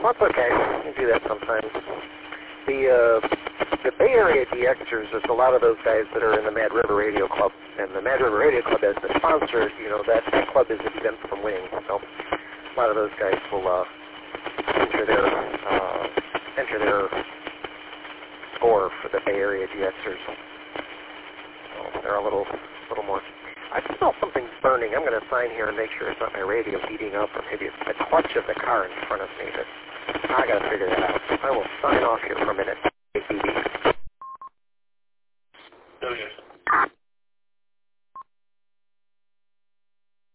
Well, that's okay. You can do that sometimes. The Bay Area DXers, there's a lot of those guys that are in the Mad River Radio Club, and the Mad River Radio Club as the sponsor, that club is exempt from winning. So a lot of those guys will enter their score for the Bay Area DXers. So they're a little more. I smell something burning. I'm going to sign here and make sure it's not my radio heating up, or maybe it's the clutch of the car in front of me. But I got to figure that out. I will sign off here for a minute.